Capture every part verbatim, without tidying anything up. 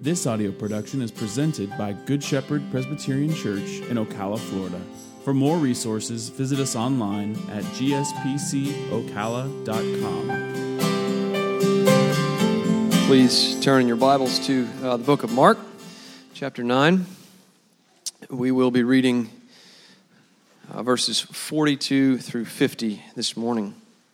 This audio production is presented by Good Shepherd Presbyterian Church in Ocala, Florida. For more resources, visit us online at g s p c ocala dot com. Please turn in your Bibles to uh, the book of Mark, chapter nine. We will be reading uh, verses forty-two through fifty this morning.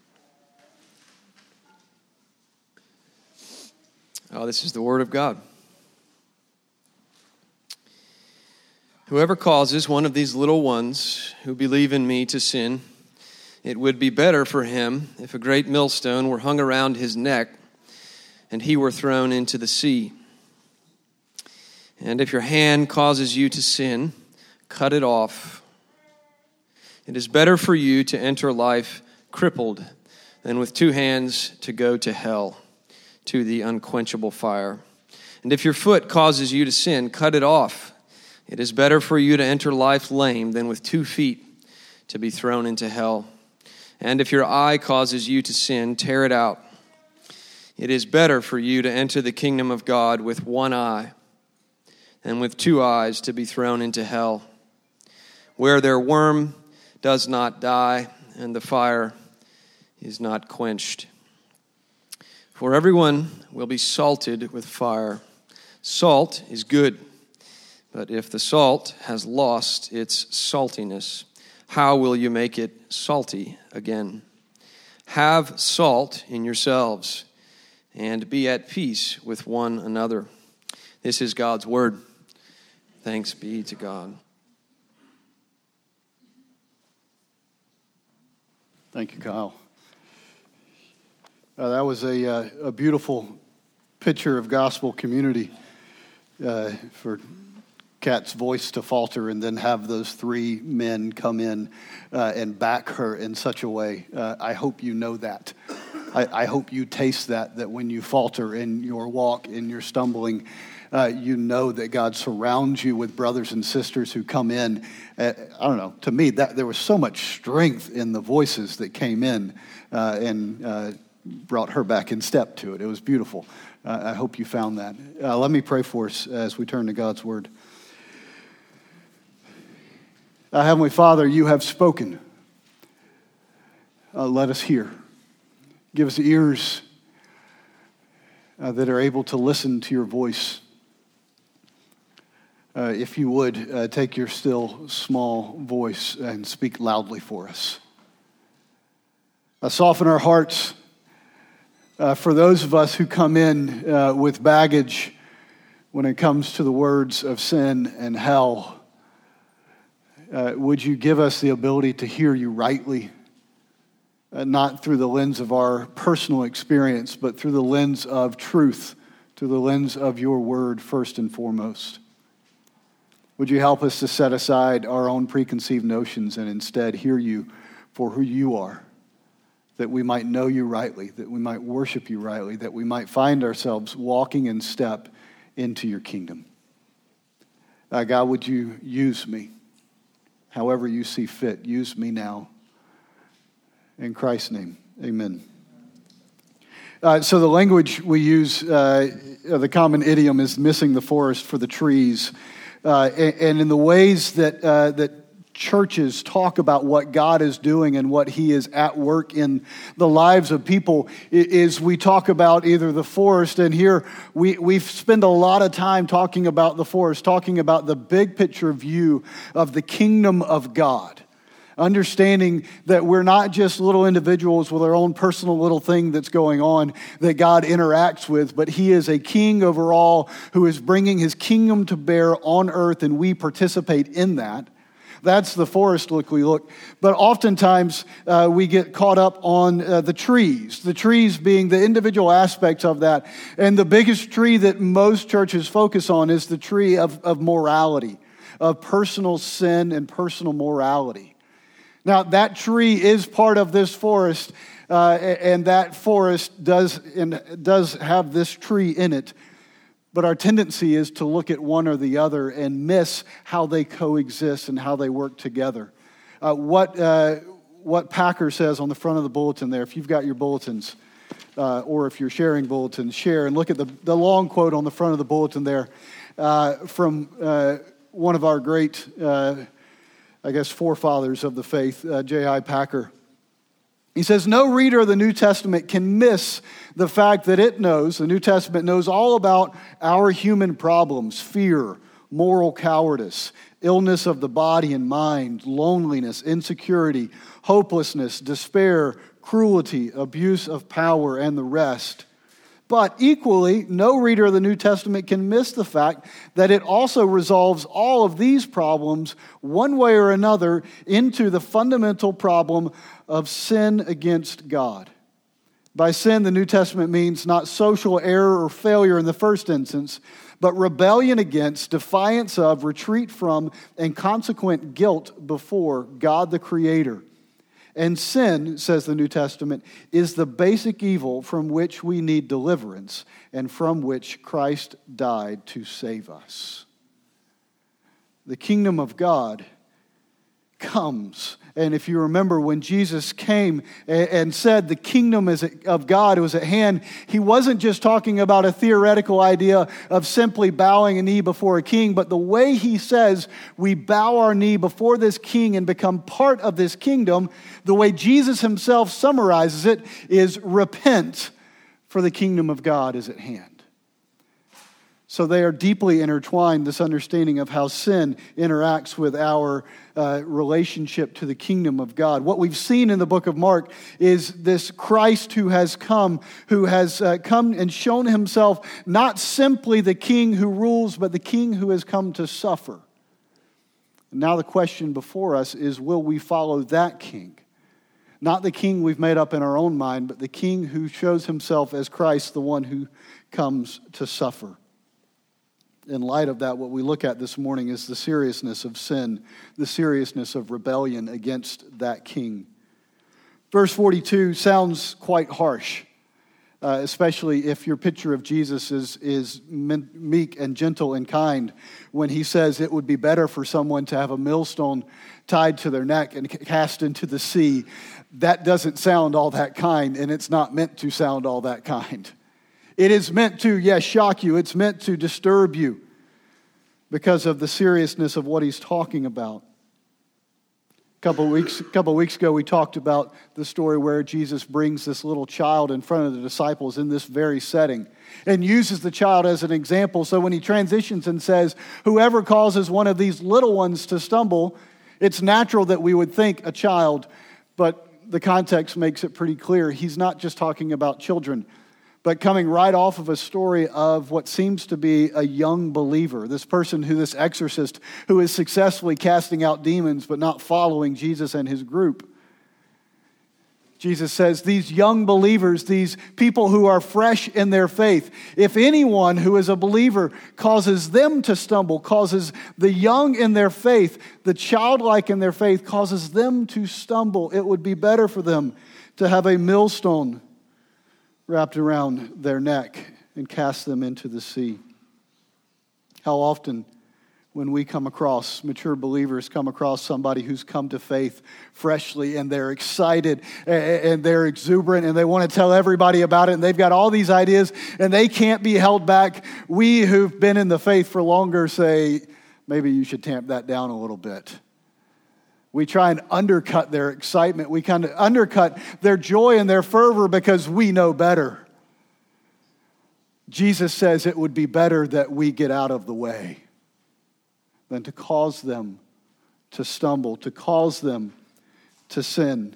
Oh, this is the Word of God. Whoever causes one of these little ones who believe in me to sin, it would be better for him if a great millstone were hung around his neck and he were thrown into the sea. And if your hand causes you to sin, cut it off. It is better for you to enter life crippled than with two hands to go to hell, to the unquenchable fire. And if your foot causes you to sin, cut it off. It is better for you to enter life lame than with two feet to be thrown into hell. And if your eye causes you to sin, tear it out. It is better for you to enter the kingdom of God with one eye than with two eyes to be thrown into hell, where their worm does not die and the fire is not quenched. For everyone will be salted with fire. Salt is good. But if the salt has lost its saltiness, how will you make it salty again? Have salt in yourselves, and be at peace with one another. This is God's word. Thanks be to God. Thank you, Kyle. Uh, that was a, uh, a beautiful picture of gospel community uh, for Kat's voice to falter and then have those three men come in uh, and back her in such a way. Uh, I hope you know that. I, I hope you taste that, that when you falter in your walk, in your stumbling, uh, you know that God surrounds you with brothers and sisters who come in. Uh, I don't know, to me, that there was so much strength in the voices that came in uh, and uh, brought her back in step to it. It was beautiful. Uh, I hope you found that. Uh, let me pray for us as we turn to God's word. Uh, Heavenly Father, you have spoken. Uh, let us hear. Give us ears uh, that are able to listen to your voice. Uh, if you would, uh, take your still, small voice and speak loudly for us. Uh, soften our hearts uh, for those of us who come in uh, with baggage when it comes to the words of sin and hell. Uh, would you give us the ability to hear you rightly, uh, not through the lens of our personal experience, but through the lens of truth, through the lens of your word first and foremost. Would you help us to set aside our own preconceived notions and instead hear you for who you are, that we might know you rightly, that we might worship you rightly, that we might find ourselves walking in step into your kingdom. Uh, God, would you use me? However you see fit, use me now. In Christ's name, amen. Uh, so the language we use, uh, the common idiom is missing the forest for the trees. Uh, and, and in the ways that uh, that churches talk about what God is doing and what he is at work in the lives of people is we talk about either the forest, and here we, we spend a lot of time talking about the forest, talking about the big picture view of the kingdom of God. Understanding that we're not just little individuals with our own personal little thing that's going on that God interacts with, but he is a king over all who is bringing his kingdom to bear on earth, and we participate in that. That's the forest look we look. But oftentimes uh, we get caught up on uh, the trees, the trees being the individual aspects of that. And the biggest tree that most churches focus on is the tree of, of morality, of personal sin and personal morality. Now, that tree is part of this forest, uh, and that forest does, and does have this tree in it. But our tendency is to look at one or the other and miss how they coexist and how they work together. Uh, what uh, what Packer says on the front of the bulletin there, if you've got your bulletins, uh, or if you're sharing bulletins, share and look at the, the long quote on the front of the bulletin there uh, from uh, one of our great, uh, I guess, forefathers of the faith, uh, J I Packer. He says, no reader of the New Testament can miss the fact that it knows, the New Testament knows all about our human problems, fear, moral cowardice, illness of the body and mind, loneliness, insecurity, hopelessness, despair, cruelty, abuse of power, and the rest. But equally, no reader of the New Testament can miss the fact that it also resolves all of these problems one way or another into the fundamental problem of sin against God. By sin, the New Testament means not social error or failure in the first instance, but rebellion against, defiance of, retreat from, and consequent guilt before God the Creator. And sin, says the New Testament, is the basic evil from which we need deliverance and from which Christ died to save us. The kingdom of God comes. And if you remember when Jesus came and said the kingdom is of God was at hand, he wasn't just talking about a theoretical idea of simply bowing a knee before a king, but the way he says we bow our knee before this king and become part of this kingdom, the way Jesus himself summarizes it is repent, for the kingdom of God is at hand. So they are deeply intertwined, this understanding of how sin interacts with our uh, relationship to the kingdom of God. What we've seen in the book of Mark is this Christ who has come, who has uh, come and shown himself not simply the king who rules, but the king who has come to suffer. And now the question before us is, will we follow that king? Not the king we've made up in our own mind, but the king who shows himself as Christ, the one who comes to suffer. In light of that, what we look at this morning is the seriousness of sin, the seriousness of rebellion against that king. Verse forty-two sounds quite harsh, uh, especially if your picture of Jesus is, is meek and gentle and kind, when he says it would be better for someone to have a millstone tied to their neck and cast into the sea. That doesn't sound all that kind, and it's not meant to sound all that kind. It is meant to, yes, shock you. It's meant to disturb you because of the seriousness of what he's talking about. A couple of weeks, a couple of weeks ago, we talked about the story where Jesus brings this little child in front of the disciples in this very setting and uses the child as an example. So when he transitions and says, whoever causes one of these little ones to stumble, it's natural that we would think a child, but the context makes it pretty clear. He's not just talking about children, but coming right off of a story of what seems to be a young believer, this person who, this exorcist, who is successfully casting out demons but not following Jesus and his group. Jesus says, these young believers, these people who are fresh in their faith, if anyone who is a believer causes them to stumble, causes the young in their faith, the childlike in their faith, causes them to stumble, it would be better for them to have a millstone wrapped around their neck and cast them into the sea. How often when we come across, mature believers come across somebody who's come to faith freshly and they're excited and they're exuberant and they want to tell everybody about it and they've got all these ideas and they can't be held back. We who've been in the faith for longer say, maybe you should tamp that down a little bit. We try and undercut their excitement. We kind of undercut their joy and their fervor because we know better. Jesus says it would be better that we get out of the way than to cause them to stumble, to cause them to sin.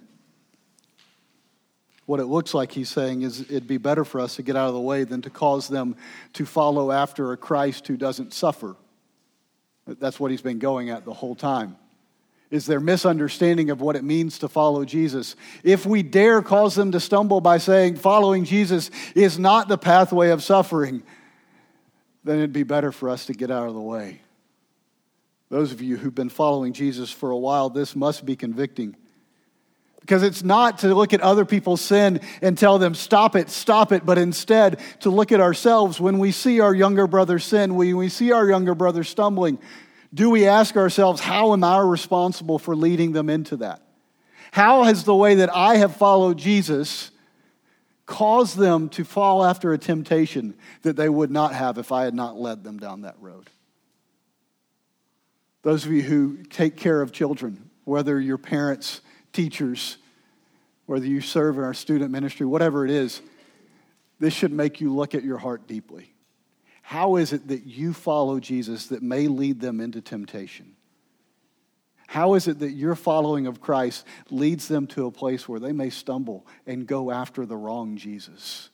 What it looks like he's saying is it'd be better for us to get out of the way than to cause them to follow after a Christ who doesn't suffer. That's what he's been going at the whole time. Is their misunderstanding of what it means to follow Jesus. If we dare cause them to stumble by saying following Jesus is not the pathway of suffering, then it'd be better for us to get out of the way. Those of you who've been following Jesus for a while, this must be convicting. Because it's not to look at other people's sin and tell them, stop it, stop it, but instead to look at ourselves when we see our younger brother sin, when we see our younger brother stumbling. Do we ask ourselves, how am I responsible for leading them into that? How has the way that I have followed Jesus cause them to fall after a temptation that they would not have if I had not led them down that road. Those of you who take care of children, whether you're parents, teachers, whether you serve in our student ministry, whatever it is, this should make you look at your heart deeply. How is it that you follow Jesus that may lead them into temptation? How is it that your following of Christ leads them to a place where they may stumble and go after the wrong Jesus?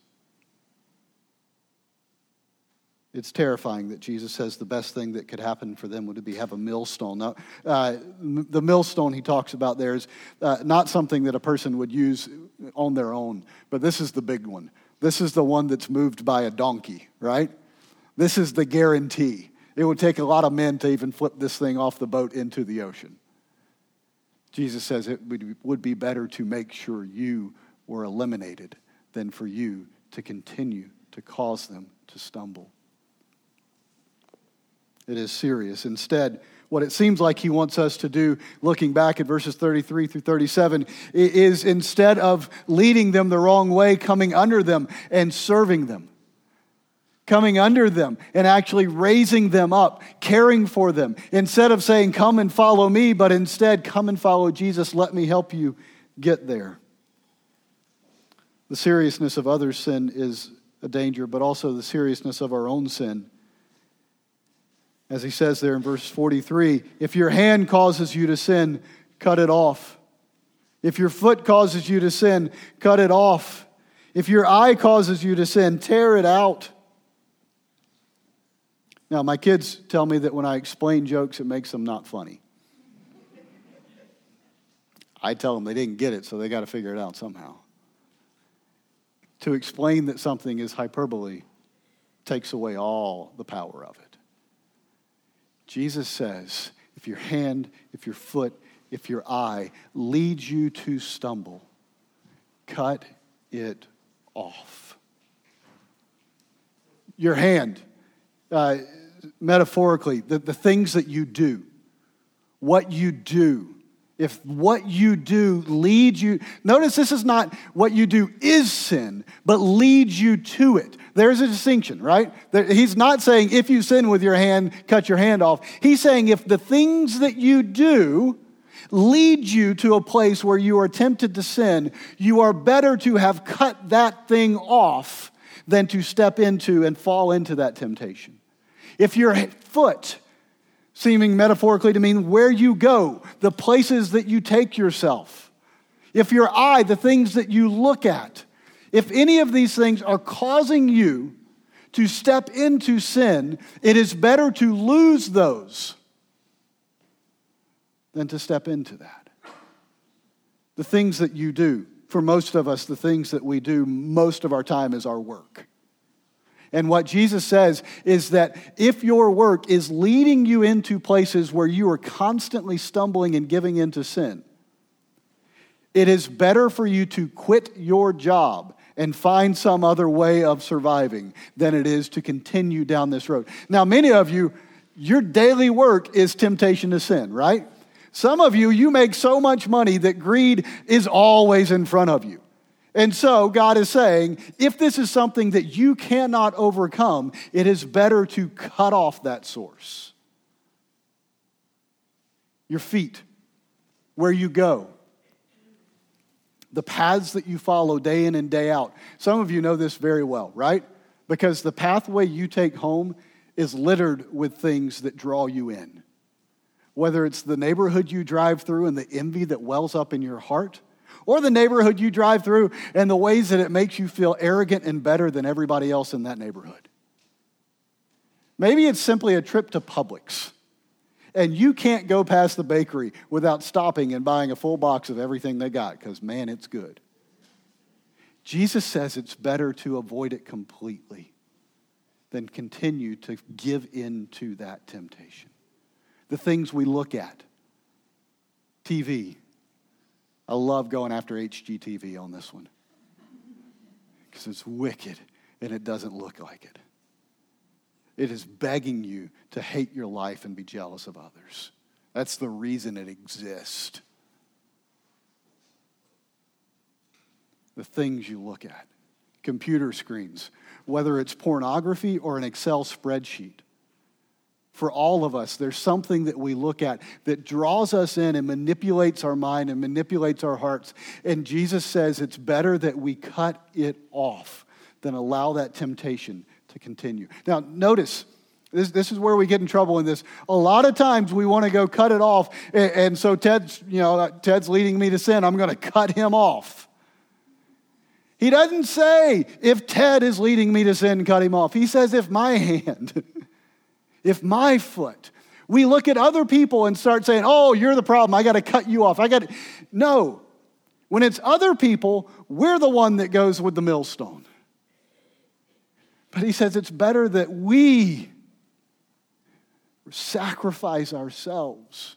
It's terrifying that Jesus says the best thing that could happen for them would be have a millstone. Now, uh, the millstone he talks about there is uh, not something that a person would use on their own, but this is the big one. This is the one that's moved by a donkey, right? This is the guarantee. It would take a lot of men to even flip this thing off the boat into the ocean. Jesus says it would be better to make sure you were eliminated than for you to continue to cause them to stumble. It is serious. Instead, what it seems like he wants us to do, looking back at verses thirty-three through thirty-seven, is instead of leading them the wrong way, coming under them and serving them. Coming under them and actually raising them up, caring for them. Instead of saying, come and follow me, but instead, come and follow Jesus. Let me help you get there. The seriousness of others' sin is a danger, but also the seriousness of our own sin. As he says there in verse forty-three, if your hand causes you to sin, cut it off. If your foot causes you to sin, cut it off. If your eye causes you to sin, tear it out. Now, my kids tell me that when I explain jokes, it makes them not funny. I tell them they didn't get it, so they got to figure it out somehow. To explain that something is hyperbole takes away all the power of it. Jesus says, if your hand, if your foot, if your eye leads you to stumble, cut it off. Your hand, uh, metaphorically, the, the things that you do, what you do. If what you do leads you, notice this is not what you do is sin, but leads you to it. There's a distinction, right? There, he's not saying if you sin with your hand, cut your hand off. He's saying if the things that you do lead you to a place where you are tempted to sin, you are better to have cut that thing off than to step into and fall into that temptation. If your foot, seeming metaphorically to mean where you go, the places that you take yourself. If your eye, the things that you look at, if any of these things are causing you to step into sin, it is better to lose those than to step into that. The things that you do, for most of us, the things that we do most of our time is our work. And what Jesus says is that if your work is leading you into places where you are constantly stumbling and giving into sin, it is better for you to quit your job and find some other way of surviving than it is to continue down this road. Now, many of you, your daily work is temptation to sin, right? Some of you, you make so much money that greed is always in front of you. And so God is saying, if this is something that you cannot overcome, it is better to cut off that source. Your feet, where you go, the paths that you follow day in and day out. Some of you know this very well, right? Because the pathway you take home is littered with things that draw you in. Whether it's the neighborhood you drive through and the envy that wells up in your heart, or the neighborhood you drive through and the ways that it makes you feel arrogant and better than everybody else in that neighborhood. Maybe it's simply a trip to Publix, and you can't go past the bakery without stopping and buying a full box of everything they got, because, man, it's good. Jesus says it's better to avoid it completely than continue to give in to that temptation. The things we look at, T V. I love going after H G T V on this one because it's wicked and it doesn't look like it. It is begging you to hate your life and be jealous of others. That's the reason it exists. The things you look at. computer screens, whether it's pornography or an Excel spreadsheet. For all of us, there's something that we look at that draws us in and manipulates our mind and manipulates our hearts. And Jesus says it's better that we cut it off than allow that temptation to continue. Now, notice, this, this is where we get in trouble in this. A lot of times we want to go cut it off. And, and so Ted's, you know, Ted's leading me to sin. I'm going to cut him off. He doesn't say, if Ted is leading me to sin, cut him off. He says, if my hand... If my foot, we look at other people and start saying, oh, you're the problem, I got to cut you off. I got to. No. When it's other people, we're the one that goes with the millstone. But he says it's better that we sacrifice ourselves.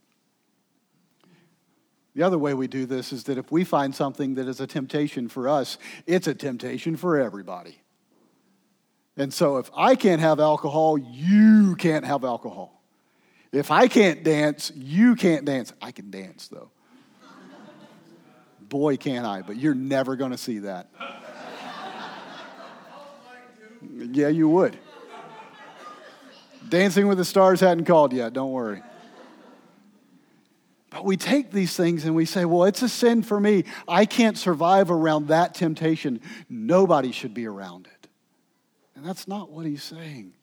The other way we do this is that if we find something that is a temptation for us, it's a temptation for everybody. And so if I can't have alcohol, you can't have alcohol. If I can't dance, you can't dance. I can dance, though. Boy, can I, but you're never going to see that. Yeah, you would. Dancing with the Stars hadn't called yet, don't worry. But we take these things and we say, well, it's a sin for me. I can't survive around that temptation. Nobody should be around it. And that's not what he's saying.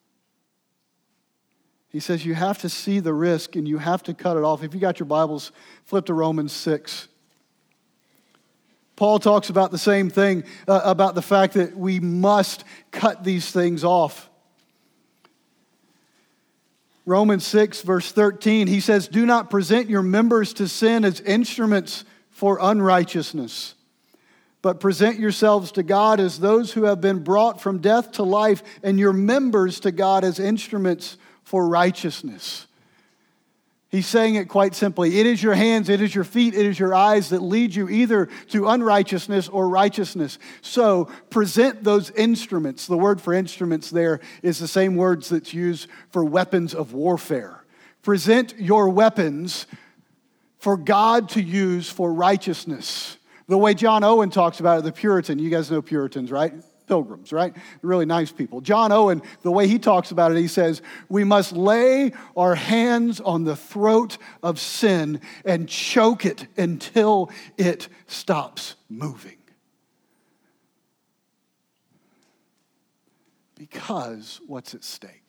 He says you have to see the risk and you have to cut it off. If you got your Bibles, flip to Romans six. Paul talks about the same thing, uh, about the fact that we must cut these things off. Romans six, verse thirteen, he says, do not present your members to sin as instruments for unrighteousness, but present yourselves to God as those who have been brought from death to life, and your members to God as instruments for righteousness. He's saying it quite simply. It is your hands, it is your feet, it is your eyes that lead you either to unrighteousness or righteousness. So present those instruments. The word for instruments there is the same words that's used for weapons of warfare. Present your weapons for God to use for righteousness. The way John Owen talks about it, the Puritan, you guys know Puritans, right? Pilgrims, right? Really nice people. John Owen, the way he talks about it, he says, we must lay our hands on the throat of sin and choke it until it stops moving. Because what's at stake?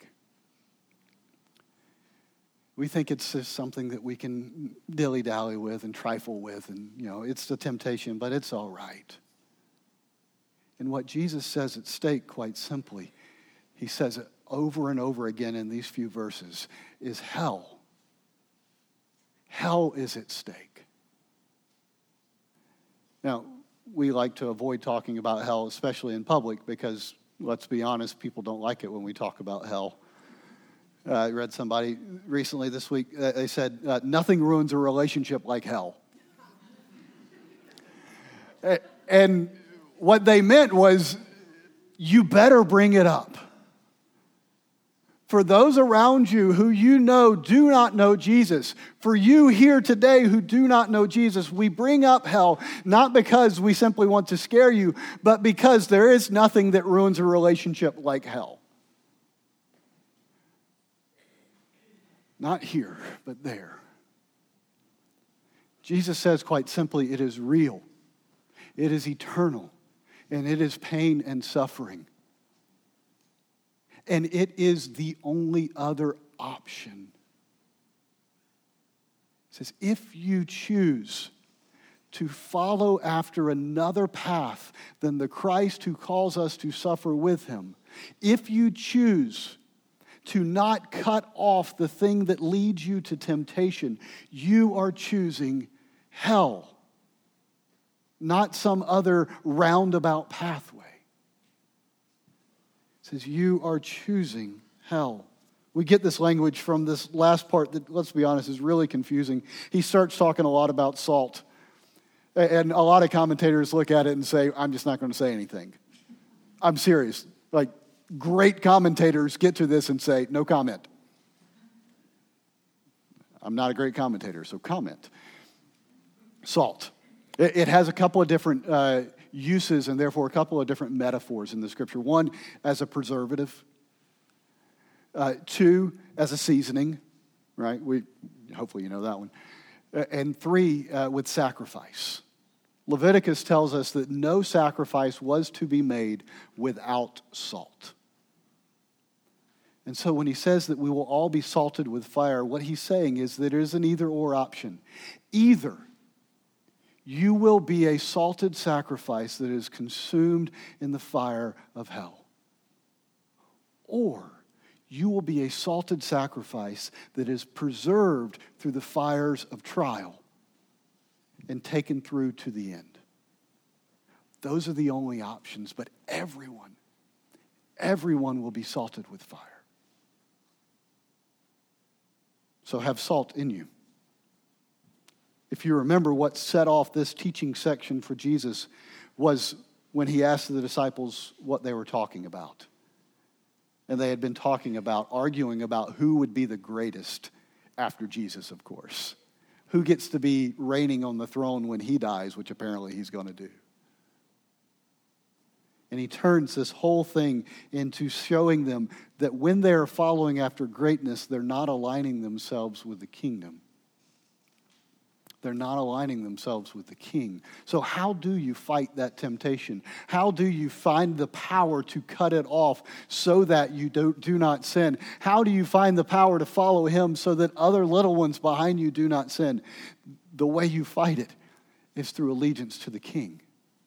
We think it's just something that we can dilly-dally with and trifle with, and, you know, it's the temptation, but it's all right. And what Jesus says at stake, quite simply, he says it over and over again in these few verses, is hell. Hell is at stake. Now, we like to avoid talking about hell, especially in public, because, let's be honest, people don't like it when we talk about hell. Uh, I read somebody recently this week, uh, they said, uh, nothing ruins a relationship like hell. And what they meant was, you better bring it up. For those around you who you know do not know Jesus, for you here today who do not know Jesus, we bring up hell not because we simply want to scare you, but because there is nothing that ruins a relationship like hell. Not here, but there. Jesus says quite simply, it is real, it is eternal, and it is pain and suffering. And it is the only other option. It says, if you choose to follow after another path than the Christ who calls us to suffer with him, if you choose to not cut off the thing that leads you to temptation, you are choosing hell, not some other roundabout pathway. It says you are choosing hell. We get this language from this last part that, let's be honest, is really confusing. He starts talking a lot about salt. And a lot of commentators look at it and say, I'm just not going to say anything. I'm serious. Like, great commentators get to this and say, no comment. I'm not a great commentator, so comment. Salt. It, it has a couple of different uh, uses and therefore a couple of different metaphors in the scripture. One, as a preservative. Uh, two, as a seasoning, right? We hopefully you know that one. Uh, and three, uh, with sacrifice. Leviticus tells us that no sacrifice was to be made without salt. And so when he says that we will all be salted with fire, what he's saying is that it is an either-or option. Either you will be a salted sacrifice that is consumed in the fire of hell, or you will be a salted sacrifice that is preserved through the fires of trial and taken through to the end. Those are the only options, but everyone, everyone will be salted with fire. So have salt in you. If you remember, what set off this teaching section for Jesus was when he asked the disciples what they were talking about. And they had been talking about, arguing about who would be the greatest after Jesus, of course. Who gets to be reigning on the throne when he dies, which apparently he's going to do. And he turns this whole thing into showing them that when they're following after greatness, they're not aligning themselves with the kingdom. They're not aligning themselves with the king. So how do you fight that temptation? How do you find the power to cut it off so that you do, do not sin? How do you find the power to follow him so that other little ones behind you do not sin? The way you fight it is through allegiance to the king.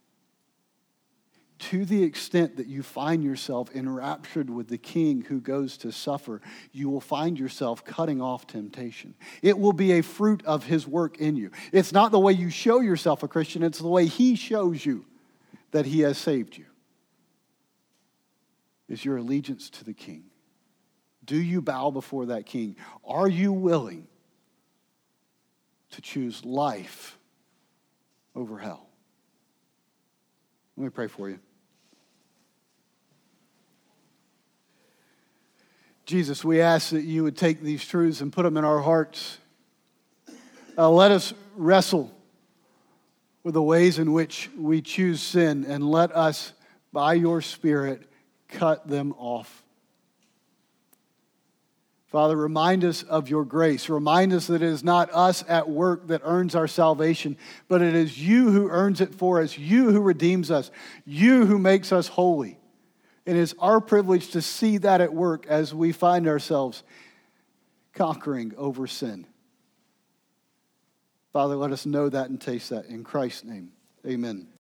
To the extent that you find yourself enraptured with the king who goes to suffer, you will find yourself cutting off temptation. It will be a fruit of his work in you. It's not the way you show yourself a Christian, it's the way he shows you that he has saved you. Is your allegiance to the king. Do you bow before that king? Are you willing to choose life over hell? Let me pray for you. Jesus, we ask that you would take these truths and put them in our hearts. Uh, let us wrestle with the ways in which we choose sin, and let us, by your Spirit, cut them off. Father, remind us of your grace. Remind us that it is not us at work that earns our salvation, but it is you who earns it for us, you who redeems us, you who makes us holy. It is our privilege to see that at work as we find ourselves conquering over sin. Father, let us know that and taste that. In Christ's name, amen.